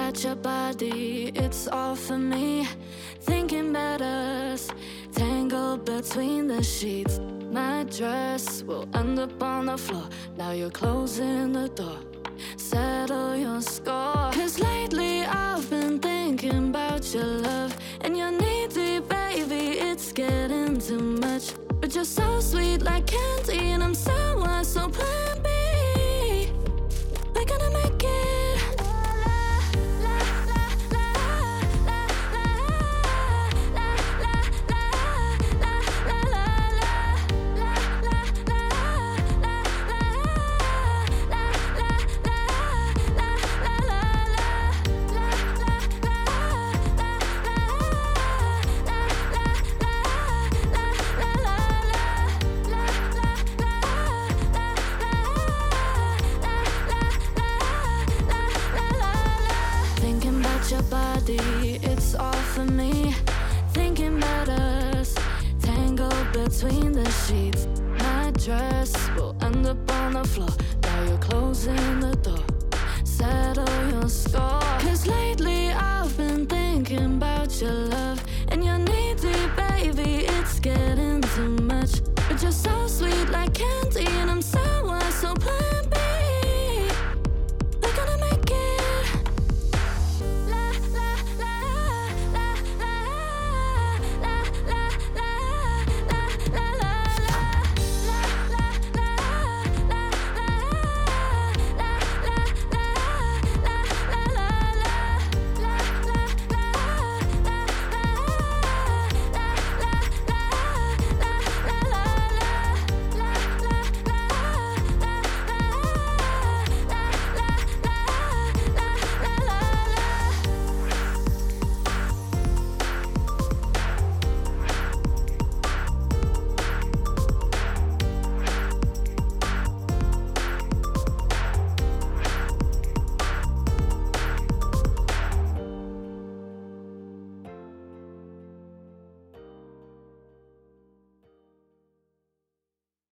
about your body, it's all for me. Thinking about us, tangled between the sheets. My dress will end up on the floor. Now you're closing the door. Settle your score. 'Cause lately I've been thinking about your love and your needy baby, it's getting too much. But you're so sweet like candy and I'm sour, so plan B. We're gonna make it. Your body, it's all for me. Thinking about us, tangled between the sheets. My dress will end up on the floor. Now you're closing the door.